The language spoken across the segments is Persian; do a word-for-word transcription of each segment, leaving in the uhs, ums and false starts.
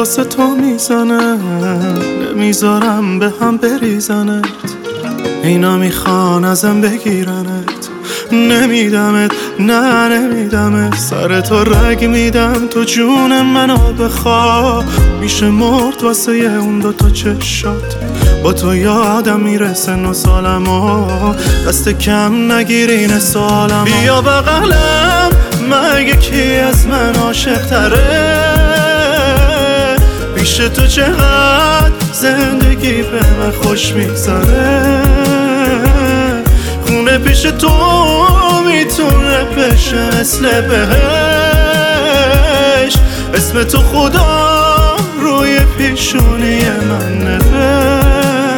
واسه تو میزنم، نمیذارم به هم بریزنت. اینا میخوان ازم بگیرنت، نمیدمت، نه نمیدمت. سر تو رگ میدم تو جون منو بخوا. میشه مرد واسه یه اون دوتا چشات. با تو یادم میرسه نو سالم و دست کم نگیرین سالم. بیا بغلم، مگه کی از من عاشق تره؟ پیش تو چقدر زندگی به من خوش میگذره. خونه پیش تو میتونه بشه مثل بهش. اسم تو خدا روی پیشونی من نوشت.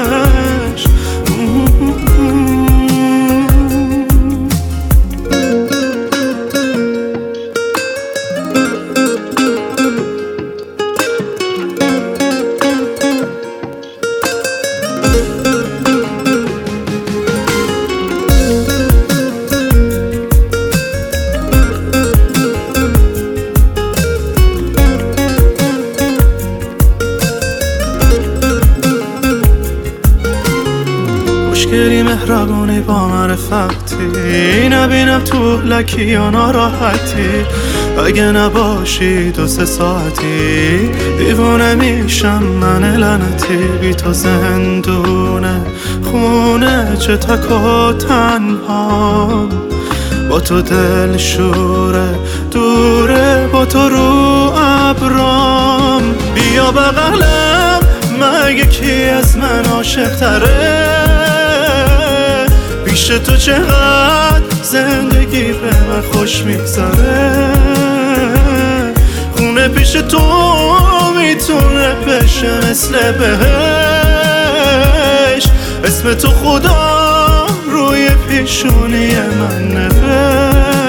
مشکلی مهربونی با معرفتی، نبینم تو لکی یا ناراحتی. اگه نباشی دو سه ساعتی دیوانه میشم من لعنتی. بی تو زندونه خونه چه تک و تنها. با تو دل شوره دوره، با تو رو ابرام. بیا بغلم، مگه کی از من عاشق تره؟ پیش تو چقدر زندگی به من خوش میگذره. خونه پیش تو میتونه بشه مثل بهش. اسم تو خدا روی پیشونی من نوشت.